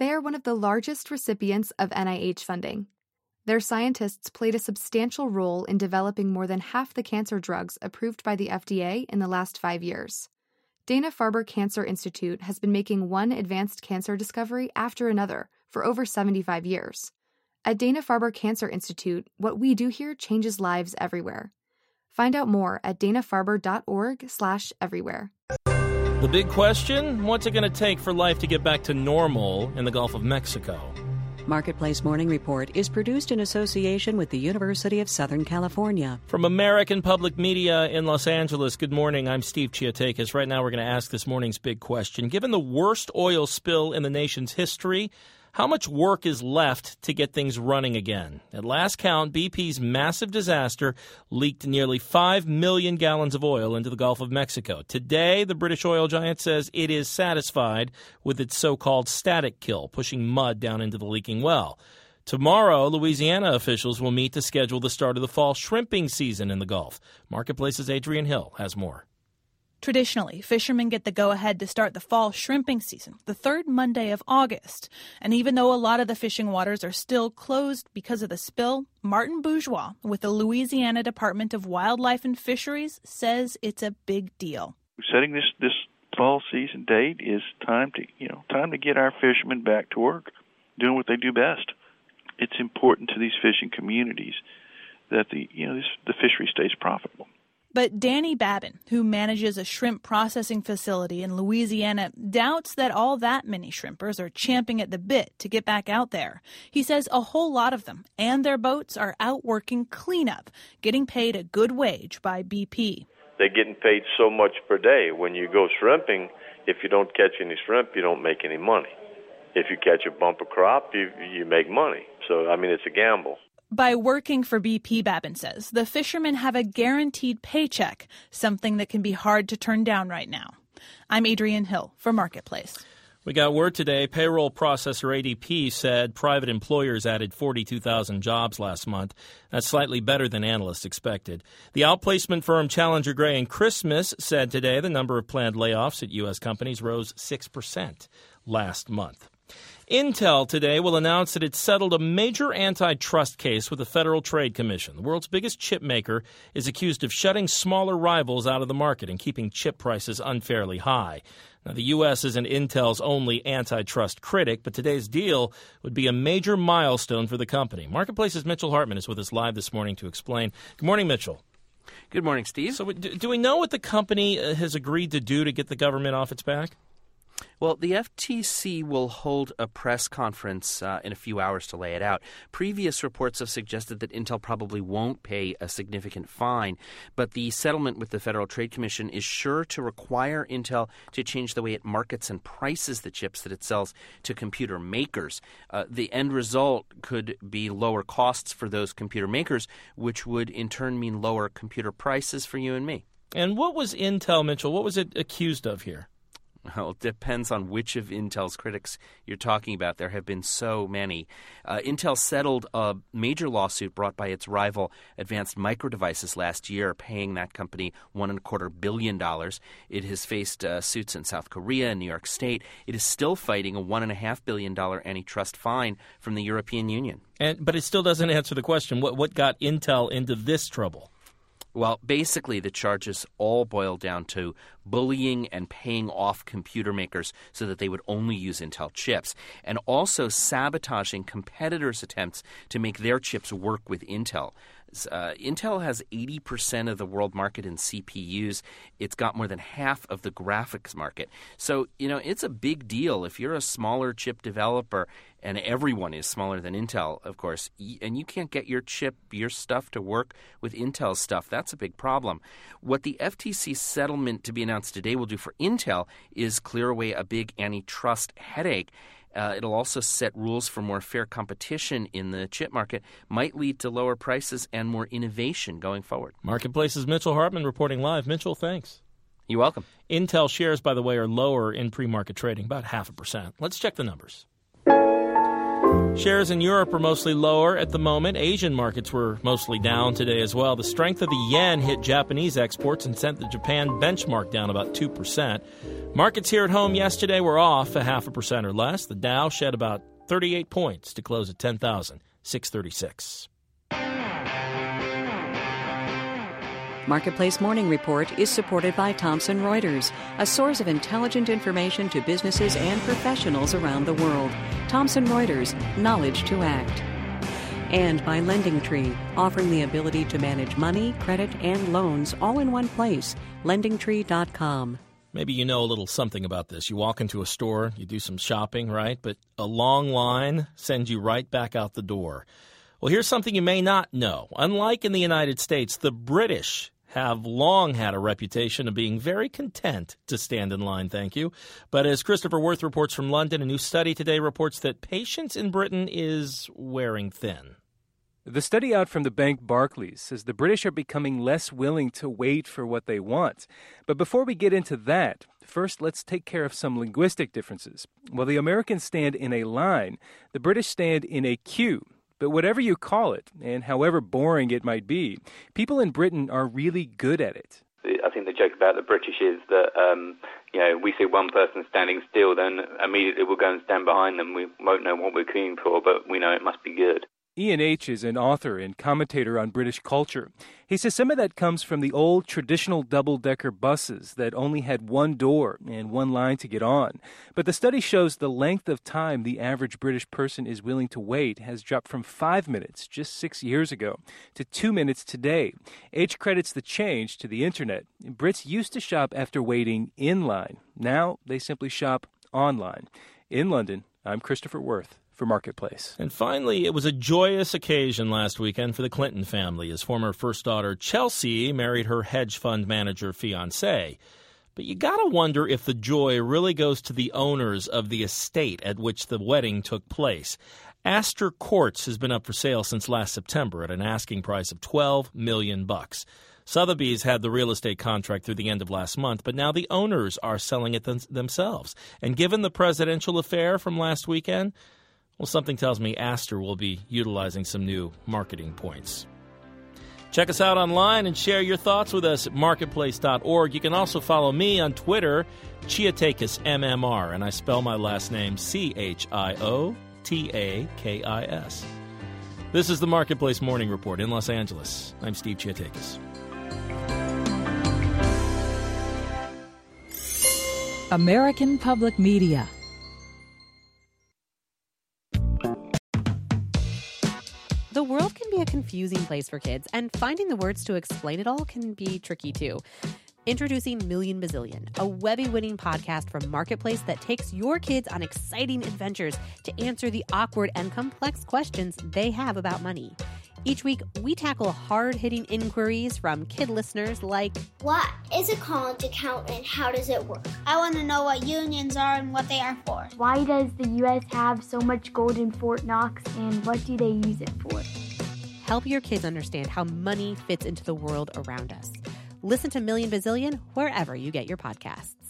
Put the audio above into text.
They are one of the largest recipients of NIH funding. Their scientists played a substantial role in developing more than half the cancer drugs approved by the FDA in the last 5 years. Dana-Farber Cancer Institute has been making one advanced cancer discovery after another for over 75 years. At Dana-Farber Cancer Institute, what we do here changes lives everywhere. Find out more at danafarber.org/everywhere. The big question, what's it going to take for life to get back to normal in the Gulf of Mexico? Marketplace Morning Report is produced in association with the University of Southern California. From American Public Media in Los Angeles, good morning. I'm Steve Chiatakis. Right now we're going to ask this morning's big question. Given the worst oil spill in the nation's history, how much work is left to get things running again? At last count, BP's massive disaster leaked nearly 5 million gallons of oil into the Gulf of Mexico. Today, the British oil giant says it is satisfied with its so-called static kill, pushing mud down into the leaking well. Tomorrow, Louisiana officials will meet to schedule the start of the fall shrimping season in the Gulf. Marketplace's Adrian Hill has more. Traditionally, fishermen get the go-ahead to start the fall shrimping season, the third Monday of August. And even though a lot of the fishing waters are still closed because of the spill, Martin Bourgeois with the Louisiana Department of Wildlife and Fisheries says it's a big deal. Setting this fall season date is time to get our fishermen back to work, doing what they do best. It's important to these fishing communities that the fishery stays profitable. But Danny Babin, who manages a shrimp processing facility in Louisiana, doubts that all that many shrimpers are champing at the bit to get back out there. He says a whole lot of them and their boats are out working cleanup, getting paid a good wage by BP. They're getting paid so much per day. When you go shrimping, if you don't catch any shrimp, you don't make any money. If you catch a bumper crop, you make money. So, it's a gamble. By working for BP, Babin says, the fishermen have a guaranteed paycheck, something that can be hard to turn down right now. I'm Adrian Hill for Marketplace. We got word today. Payroll processor ADP said private employers added 42,000 jobs last month. That's slightly better than analysts expected. The outplacement firm Challenger Gray and Christmas said today the number of planned layoffs at U.S. companies rose 6% last month. Intel today will announce that it settled a major antitrust case with the Federal Trade Commission. The world's biggest chip maker is accused of shutting smaller rivals out of the market and keeping chip prices unfairly high. Now, the U.S. isn't Intel's only antitrust critic, but today's deal would be a major milestone for the company. Marketplace's Mitchell Hartman is with us live this morning to explain. Good morning, Mitchell. Good morning, Steve. So do we know what the company has agreed to do to get the government off its back? Well, the FTC will hold a press conference in a few hours to lay it out. Previous reports have suggested that Intel probably won't pay a significant fine, but the settlement with the Federal Trade Commission is sure to require Intel to change the way it markets and prices the chips that it sells to computer makers. The end result could be lower costs for those computer makers, which would in turn mean lower computer prices for you and me. And what was Intel, Mitchell? What was it accused of here? Well, it depends on which of Intel's critics you're talking about. There have been so many. Intel settled a major lawsuit brought by its rival Advanced Micro Devices last year, paying that company $1.25 billion. It has faced suits in South Korea and New York State. It is still fighting a $1.5 billion antitrust fine from the European Union. But it still doesn't answer the question. What got Intel into this trouble? Well, basically, the charges all boil down to bullying and paying off computer makers so that they would only use Intel chips, and also sabotaging competitors' attempts to make their chips work with Intel. Intel has 80% of the world market in CPUs. It's got more than half of the graphics market. So, it's a big deal if you're a smaller chip developer, and everyone is smaller than Intel, of course, and you can't get your stuff to work with Intel's stuff. That's a big problem. What the FTC settlement to be announced today will do for Intel is clear away a big antitrust headache. It'll also set rules for more fair competition in the chip market, might lead to lower prices and more innovation going forward. Marketplace's Mitchell Hartman reporting live. Mitchell, thanks. You're welcome. Intel shares, by the way, are lower in pre-market trading, about 0.5%. Let's check the numbers. Shares in Europe are mostly lower at the moment. Asian markets were mostly down today as well. The strength of the yen hit Japanese exports and sent the Japan benchmark down about 2%. Markets here at home yesterday were off 0.5% or less. The Dow shed about 38 points to close at 10,636. Marketplace Morning Report is supported by Thomson Reuters, a source of intelligent information to businesses and professionals around the world. Thomson Reuters, knowledge to act. And by LendingTree, offering the ability to manage money, credit, and loans all in one place. LendingTree.com. Maybe you know a little something about this. You walk into a store, you do some shopping, right? But a long line sends you right back out the door. Well, here's something you may not know. Unlike in the United States, the British have long had a reputation of being very content to stand in line, thank you. But as Christopher Worth reports from London, a new study today reports that patience in Britain is wearing thin. The study out from the bank Barclays says the British are becoming less willing to wait for what they want. But before we get into that, first let's take care of some linguistic differences. While the Americans stand in a line, the British stand in a queue. But whatever you call it, and however boring it might be, people in Britain are really good at it. I think the joke about the British is that, we see one person standing still, then immediately we'll go and stand behind them. We won't know what we're queuing for, but we know it must be good. Ian H. is an author and commentator on British culture. He says some of that comes from the old traditional double-decker buses that only had one door and one line to get on. But the study shows the length of time the average British person is willing to wait has dropped from 5 minutes just 6 years ago to 2 minutes today. H credits the change to the internet. Brits used to shop after waiting in line. Now they simply shop online. In London, I'm Christopher Worth for Marketplace. And finally, it was a joyous occasion last weekend for the Clinton family as former first daughter Chelsea married her hedge fund manager fiancé. But you gotta wonder if the joy really goes to the owners of the estate at which the wedding took place. Astor Courts has been up for sale since last September at an asking price of $12 million. Sotheby's had the real estate contract through the end of last month, but now the owners are selling it themselves. And given the presidential affair from last weekend, well, something tells me Astor will be utilizing some new marketing points. Check us out online and share your thoughts with us at marketplace.org. You can also follow me on Twitter, Chiotakis MMR, and I spell my last name Chiotakis. This is the Marketplace Morning Report in Los Angeles. I'm Steve Chiotakis. American Public Media. The world can be a confusing place for kids, and finding the words to explain it all can be tricky too. Introducing Million Bazillion, a Webby-winning podcast from Marketplace that takes your kids on exciting adventures to answer the awkward and complex questions they have about money. Each week, we tackle hard-hitting inquiries from kid listeners like, what is a college account and how does it work? I want to know what unions are and what they are for. Why does the U.S. have so much gold in Fort Knox and what do they use it for? Help your kids understand how money fits into the world around us. Listen to Million Bazillion wherever you get your podcasts.